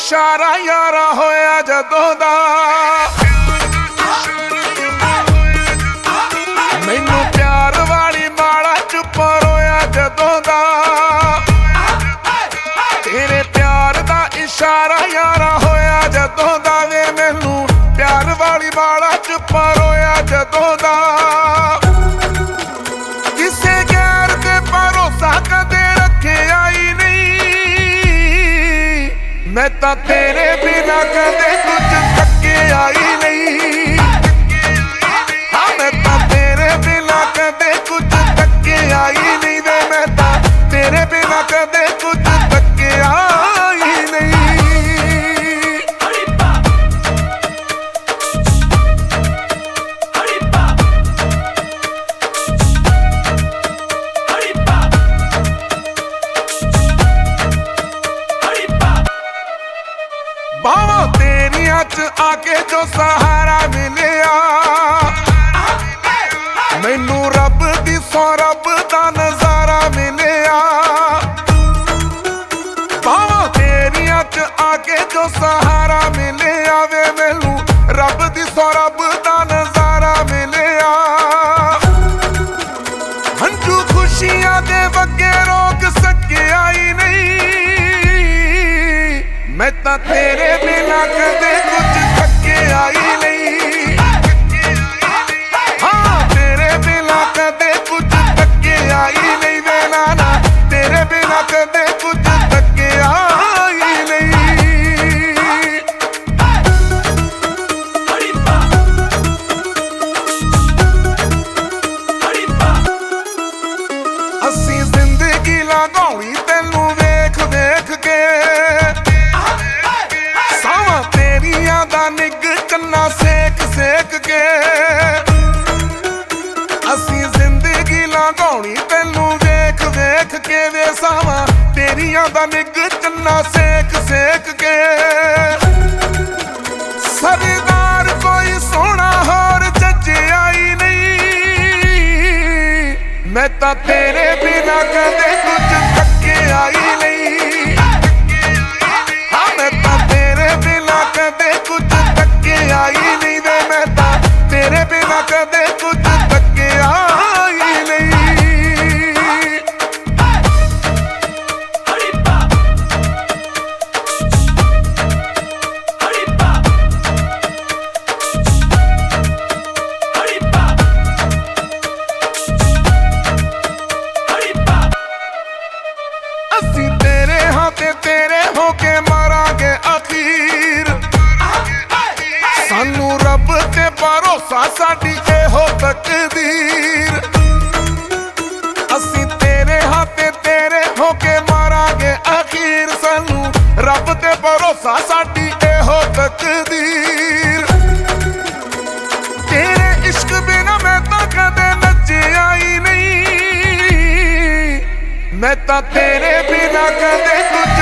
इशारा यारा होया जदों दा मैनू प्यार वाली माड़ा चुप रोया जदों दा तेरे प्यार दा इशारा यारा होया जदों दा वे मैनू प्यार वाली माड़ा चुप रोया जदों दा किसे गैर ते भरोसा कदे रखिया ही नहीं मैं तां तेरे बिना कदे कुछ तकिया ही नहीं हाँ मैं तां तेरे बिना कदे कुछ तकिया ही नहीं वे मैं तां तेरे बिना कदे कुछ तकिया ही नहीं बावां तेरियां च आके जो सहारा मिलिया मैनू रब दी सौ रब दा नजारा मिलिया बावां तेरियां च आके जो सहारा मिलिया वे मैनू रब दी सौ रब दा नजारा मिलिया हंझू खुशियां दे वगे रोक सकिया ही नहीं मैं तां तेरे बिना कदे कुछ तकिया ही नहीं हाँ तेरे बिना कदे कुछ तकिया ही नहीं वे नाना तेरे बिना कदे कुछ तकिया ही नहीं असीं जिंदगी लगाउणी तैनू वेख वेख के निग चन्ना सेक सेक के असी जिंदगी लगाउणी तैनू वेख वेख के वे सावा तेरियां दा निग चन्ना सेक सेक के सरदार कोई सोना होर जजिया ही नहीं मैं तां तेरे बिना कदे कुछ तकिया ही नहीं हाँ मैं तां तेरे बिना कदे कुछ तकिया ही नहीं वे मैं तां तेरे बिना कदे कुछ तकिया ही नहीं असी तेरे हाँ ते तेरे होके मारांगे अखीर सानू रब ते भरोसा साडी एहो तकदीर असी तेरे हाँ ते तेरे होके मारांगे अखीर सानू रब ते भरोसा साडी एहो तकदीर तेरे इश्क बिना मैं तां कदे नचिया ही नहीं मैं तां तेरे बिना कदे कुछ